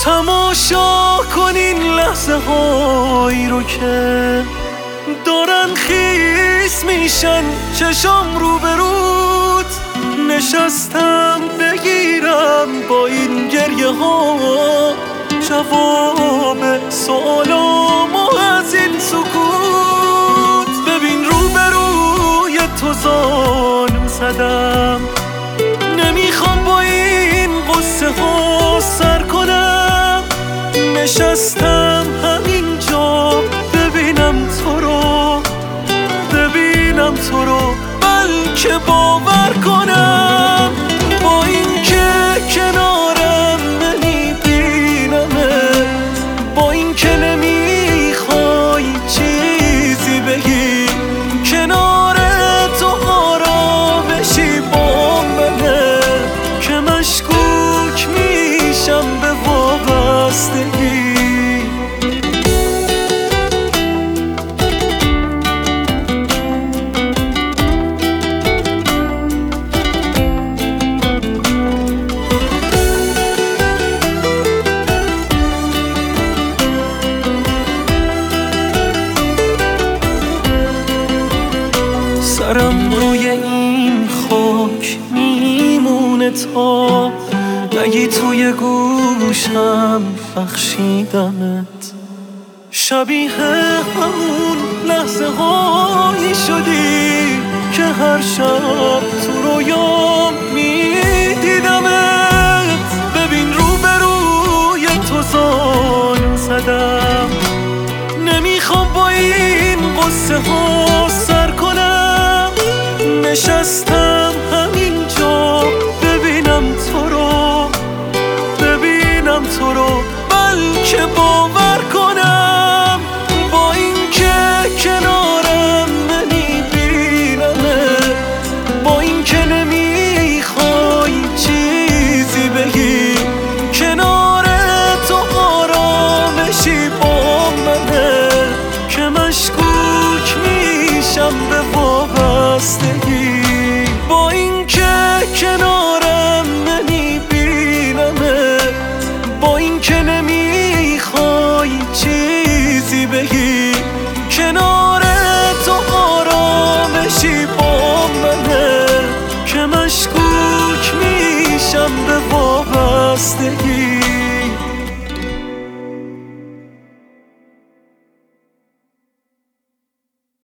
تماشا کن این لحظه هایی رو که دارن خیس میشن چشام رو به رود. نشستم بگیرم با این گریه ها جواب سوالامو از این سکوت. ببین رو به روی تو زانو زدم، نمیخوام با این قصه ها سر کنم. نشستم همینجا ببینم تو رو بلکه باور کنم. با این که کنارم نمیبینمت، با این که نمیخوای چیزی بگی، کنار تو آرامشی با منه که مشکوک میشم به وابستگی. سرم روی این خاک میمونه تا نگی توی گوشم بخشیدمت. شبیه همون لحظه هایی شدی که هر شب تو رویام میدیدمت. ببین رو به روی تو زانو زدم، نمیخوام با این قصه ها سر کنم. نشستم همینجا ببینم تو رو بلکه